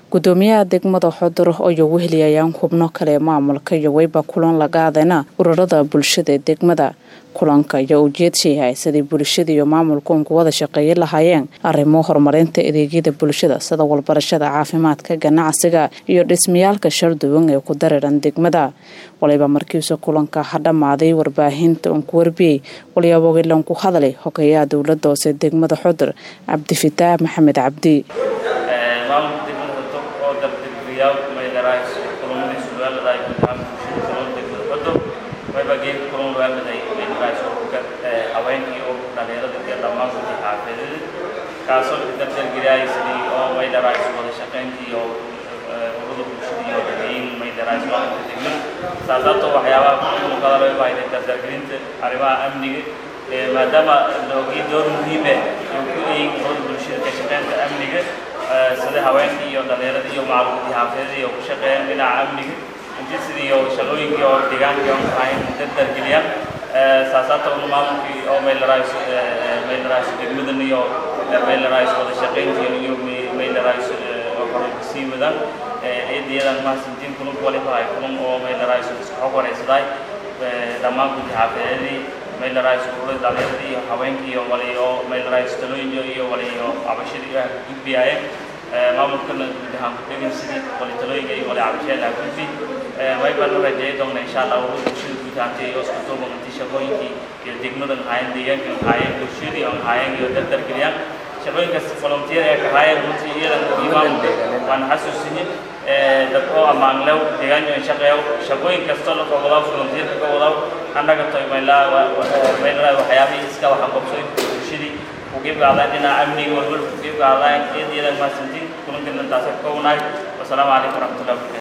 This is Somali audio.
gudoomiyaha degmada Xudur oo ugu heliyayaan xubno kale maamulka iyo wayba kulan laga hadlayna ururada bulshada degmada kulanka iyo ujeedkiisa sidii bulshada iyo maamulku ugu wada shaqeeyay lahaayeen arrimo horumarinta adeegyada bulshada sida walbarashada caafimaadka ganacsiga iyo dhismayaalka sharduwan ee ku dareeran degmada waliba markiisa kulanka hadhamaaday warbaahinta uu ku warbiyay waliyaboogilan ku hadlay hogayaha dawladda hoose degmada Xudur Cabdifitaax Maxamed Cabdi kaasoo dadka giraayisay oo way daraasay wada shaqeyntii oo ururada bulshada iyo dadweynaha may daraasay sababtoo waxyaabaha ku kala leeyahay daddargelinta arrimaha amniga maadaama looga door muhiim ah ku ay ururada bulshada ka shaqeynta amniga sida haweenka iyo dhalinyarada iyo macluumaadka xaafadda iyo ku shaqeeyaan dhinaca amniga intii sidii shaqooyinka oo deegaanka oo ay daddargeliyaan saasaato maamulkii oo may daraasay degmadan iyo meel raayis wada shaqeyntii iyo meel raayis oo kororsi wada eedeedan ma sintiin kun qualify kun oo meel raayis oo qoraysaday dhamaan ku xaafadii meel raayis oo dhalinyarada iyo haweenkii iyo waliyo meel raayis talooyin iyo waliyo abashada gudbiyay maamulkana gudaha deegan sidii waliyo talooyin iyo waliyo abashada gudbi way baan rajeeyo insha Allah oo bulshada oo isku duubantii shaqooyinkii iyo degmadan hay'ad deegaanka hay'ad bulshada oo hay'ad iyo daddargeliyaan shaqooyinka volunteer ee ka hay'ad runtiiyada imaam waan xasuusinay dadka amaan lew deegaanka shaqeeyo shaqooyin kasta la qabado volunteer ka wada annaga toymayla waxyaabaha iska waxa qabsay bulshada u qeybqaadana amniga walba u qeybqaadaan eedeedan ma sintiin kulankan taas ka wanaag wassalaamu calaykum warahmatullahi